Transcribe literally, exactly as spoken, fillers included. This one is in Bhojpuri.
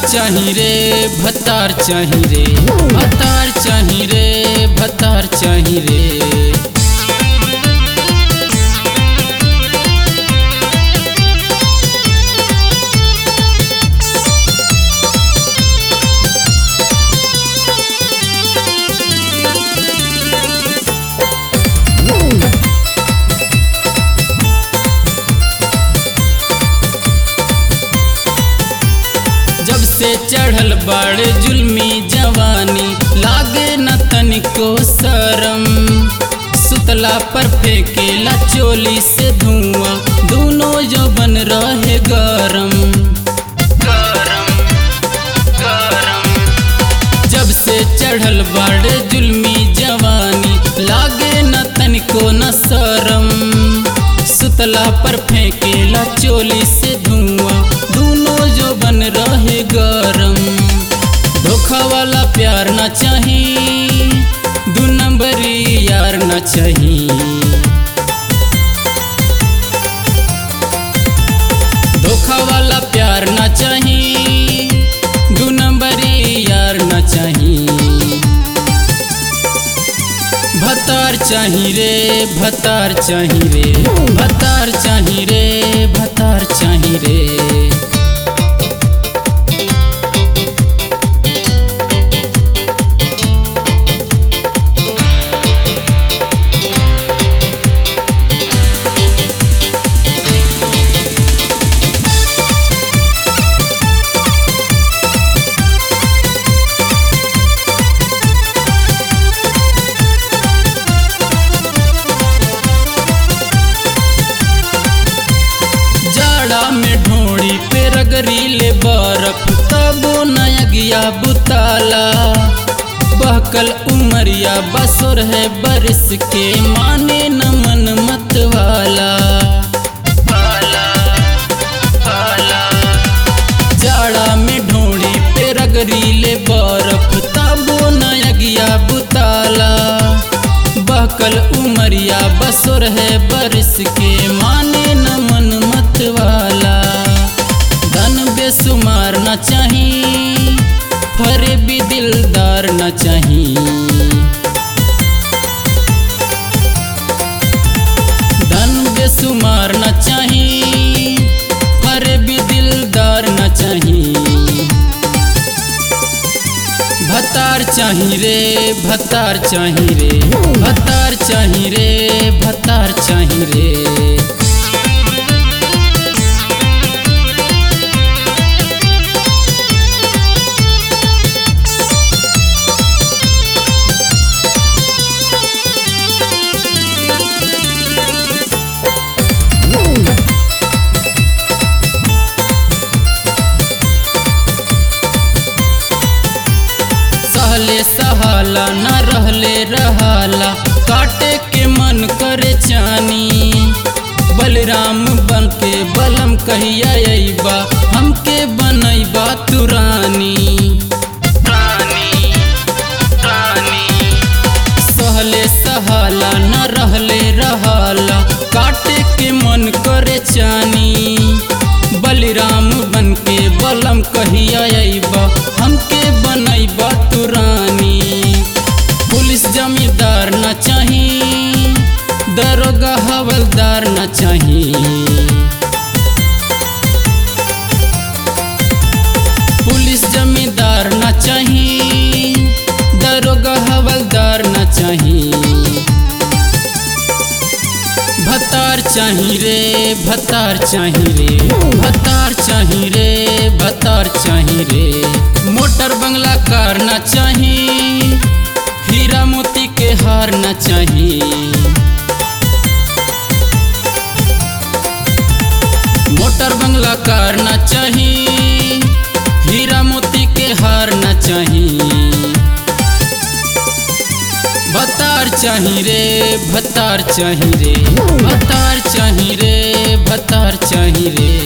चाही रे भतार चाही रे भतार चाही रे भतार चाही रे। जब से चढ़ल बाड़ जुल्मी जवानी लागे न तनिको शरम, सुतला पर फेंकेला चोली से धुआं दोनों जौबन रहे गरम गरम गरम। जब से चढ़ल बाड़ जुल्मी जवानी लागे न तनिको न शरम, सुतला पर फेंकेला चोली से धुआं दोनों जो बन रहे गरम। धोखा वाला प्यार न चाही, दू नंबरी यार न चाही। धोखा वाला प्यार न चाही, दू नंबरी यार न चाही। भतार चाही रे भतार चाही रे भतार चाही रे भतार चाही रे। रगरीले बरफ तबो नया गया बुताला, बहकल उमरिया बसुर है बरस के माने न मन मत वाला वाला वाला। जाड़ा में ढोड़ी पे रगरीले बरफ तबो नया गया बुताला, बहकल उमरिया बसुर है बरस के माने न मन मत वाला। बेसुमार न चाही, फरे भी दिलदार न चाही। धन बेसुमार न चाही, फरे भी दिलदार न चाही। भतार चाही रे भतार चाही रे भतार चाही रे भतार चाही रे। सहले सहाला न रहले रहाला, काटे के मन करे चानी। बलराम बन के बलम कहिया अइबा, हमके बनैबा तू रानी रानी रानी। सहले सहाला न रहले रहाला, काटे के मन करे चानी। बलराम बन के बलम कहिया अइबा, हमके बनैबा तू रानी। पुलिस जमींदार न चाही, दरोगा हवलदार न चाही। पुलिस जमींदार न चाही, दरोगा हवलदार न चाही। भतार चाही रे भतार चाही रे भतार चाही रे भतार चाही रे। मोटर बंगला कार न चाही, हीरा मोती के हार न चाही। मोटर बंगला कार न चाही, हीरा मोती के हार न चाही। भतार चाही रे भतार चाही रे भतार चाही रे भतार चाही रे।